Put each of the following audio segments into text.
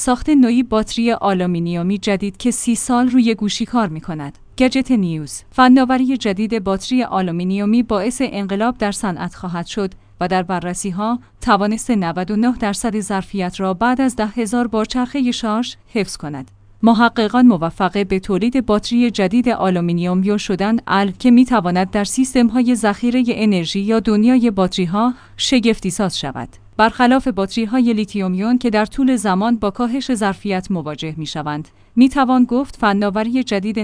ساخت نوعی باتری آلومینیومی جدید که 30 سال روی گوشی کار می‌کند. گجت نیوز: فناوری جدید باتری آلومینیومی باعث انقلاب در صنعت خواهد شد و در بررسی‌ها توانسته 99% ظرفیت را بعد از 10,000 بار چرخه شارژ حفظ کند. محققان موفق به تولید باتری جدید آلومینیومی شدند که می‌تواند در سیستم‌های ذخیره انرژی یا دنیای باتری‌ها شگفتی‌ساز شود. برخلاف باتری‌های لیتیوم که در طول زمان با کاهش ظرفیت مواجه می‌شوند، می‌توان گفت فناوری جدید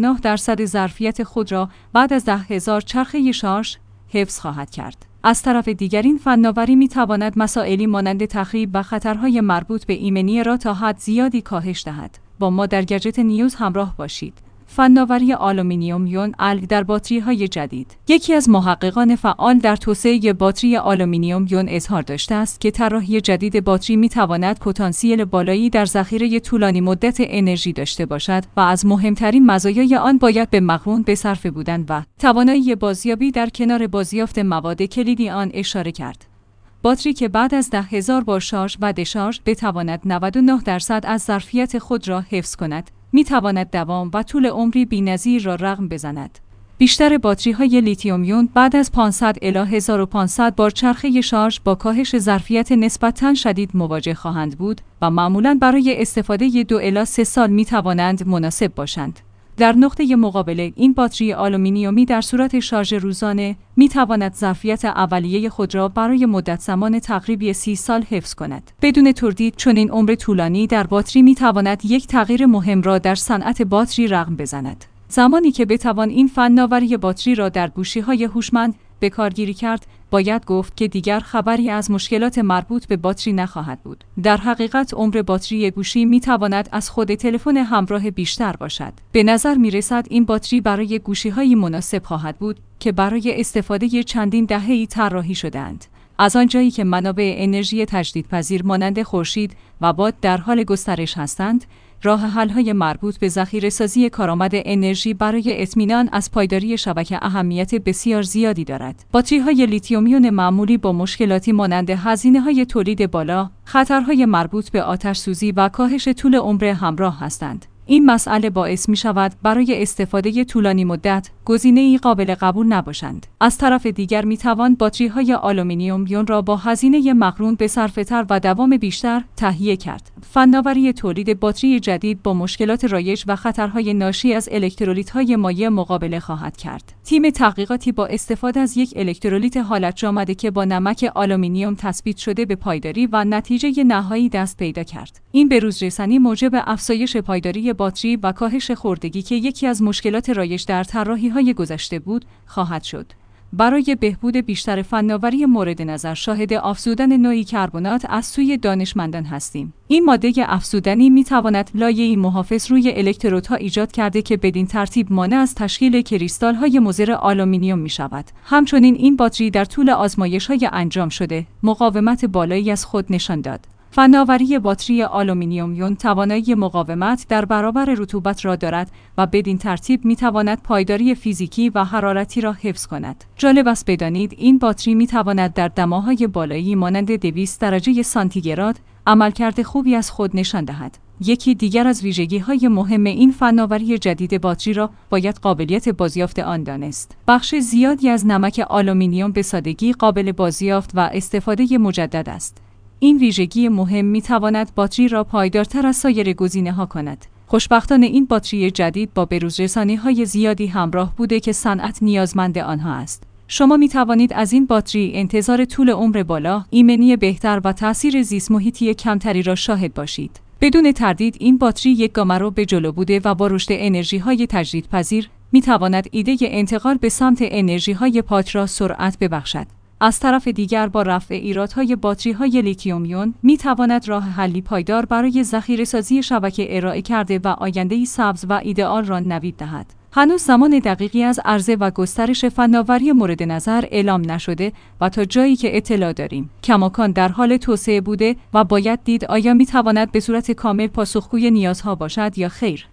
99% ظرفیت خود را بعد از 10,000 چرخه شارژ حفظ خواهد کرد. از طرف دیگر این فناوری می‌تواند مسائلی مانند تخریب و خطرهای مربوط به ایمنی را تا حد زیادی کاهش دهد. با ما در گجت نیوز همراه باشید. فناوری آلومینیوم یون در باتری‌های جدید. یکی از محققان فعال در توسعه باتری آلومینیوم یون اظهار داشته است که طراحی جدید باتری می‌تواند پتانسیل بالایی در ذخیره طولانی مدت انرژی داشته باشد و از مهمترین مزایای آن باید به مقرون به صرفه بودن و توانایی بازیابی در کنار بازیافت مواد کلیدی آن اشاره کرد. باتری که بعد از 10,000 بار شارژ و دشارژ بتواند 99% از ظرفیت خود را حفظ کند، می‌تواند دوام و طول عمری بی‌نظیر را رقم بزند. بیشتر باتری‌های لیتیوم یون بعد از 500 الی 1500 بار چرخه شارژ با کاهش ظرفیت نسبتاً شدید مواجه خواهند بود و معمولاً برای استفاده 2 الی 3 سال می‌توانند مناسب باشند. در نقطه مقابل، این باتری آلومینیومی در صورت شارژ روزانه می‌تواند ظرفیت اولیه خود را برای مدت زمان تقریبی 30 سال حفظ کند. بدون تردید، چنین عمر طولانی در باتری می‌تواند یک تغییر مهم را در صنعت باتری رقم بزند. زمانی که بتوان این فناوری باتری را در گوشی‌های هوشمند به کارگیری کرد، باید گفت که دیگر خبری از مشکلات مربوط به باتری نخواهد بود. در حقیقت عمر باتری گوشی می‌تواند از خود تلفن همراه بیشتر باشد. به نظر می‌رسد این باتری برای گوشی‌های مناسب خواهد بود که برای استفاده چندین دهه‌ای طراحی شده‌اند. از آنجایی که منابع انرژی تجدیدپذیر مانند خورشید و باد در حال گسترش هستند، راه حل‌های مربوط به ذخیره‌سازی کارآمد انرژی برای اطمینان از پایداری شبکه اهمیت بسیار زیادی دارد. باتری‌های لیتیوم یون معمولی با مشکلاتی مانند هزینه‌های تولید بالا، خطرهای مربوط به آتش‌سوزی و کاهش طول عمر همراه هستند. این مسئله باعث می شود برای استفاده طولانی مدت گزینه‌ای قابل قبول نباشند. از طرف دیگر می توان باتری‌های آلومینیوم یون را با هزینه مقرون به صرفه‌تر و دوام بیشتر تهیه کرد. فناوری تولید باتری جدید با مشکلات رایج و خطرهای ناشی از الکترولیت‌های مایع مقابله خواهد کرد. تیم تحقیقاتی با استفاده از یک الکترولیت حالت جامده که با نمک آلومینیوم تثبیت شده به پایداری و نتیجه نهایی دست پیدا کرد. این به‌روزرسانی موجب افزایش پایداری باتری و کاهش خوردگی که یکی از مشکلات رایج در طراحی‌های گذشته بود، خواهد شد. برای بهبود بیشتر فناوری مورد نظر شاهد افزودن نوعی کربنات از سوی دانشمندان هستیم. این ماده افزودنی می‌تواند لایه‌ای محافظ روی الکترودها ایجاد کرده که بدین ترتیب مانع از تشکیل کریستال‌های مضر آلومینیوم می‌شود. همچنین این باتری در طول آزمایش‌های انجام شده مقاومت بالایی از خود نشان داد. فناوری باتری آلومینیوم یون توانایی مقاومت در برابر رطوبت را دارد و بدین ترتیب می‌تواند پایداری فیزیکی و حرارتی را حفظ کند. جالب است بدانید این باتری می‌تواند در دماهای بالایی مانند 200 درجه سانتیگراد عملکرد خوبی از خود نشان دهد. یکی دیگر از ویژگی‌های مهم این فناوری جدید باتری را باید قابلیت بازیافت آن دانست. بخش زیادی از نمک آلومینیوم به سادگی قابل بازیافت و استفاده مجدد است. این ویژگی مهم می‌تواند باتری را پایدارتر از سایر گزینه‌ها کند. خوشبختانه این باتری جدید با به‌روزرسانی‌های زیادی همراه بوده که صنعت نیازمند آنها است. شما می‌توانید از این باتری انتظار طول عمر بالا، ایمنی بهتر و تأثیر زیست محیطی کمتری را شاهد باشید. بدون تردید این باتری یک گام رو به جلو بوده و با رشد انرژی‌های تجدیدپذیر می‌تواند ایده انتقال به سمت انرژی‌های پاک را سرعت ببخشد. از طرف دیگر با رفع ایرادهای باتری‌های لیتیوم یون می‌تواند راه حلی پایدار برای ذخیره‌سازی شبکه ارائه کرده و آینده‌ای سبز و ایدئال را نوید دهد. هنوز زمان دقیقی از عرضه و گسترش فناوری مورد نظر اعلام نشده و تا جایی که اطلاع داریم کماکان در حال توسعه بوده و باید دید آیا می‌تواند به صورت کامل پاسخگوی نیازها باشد یا خیر.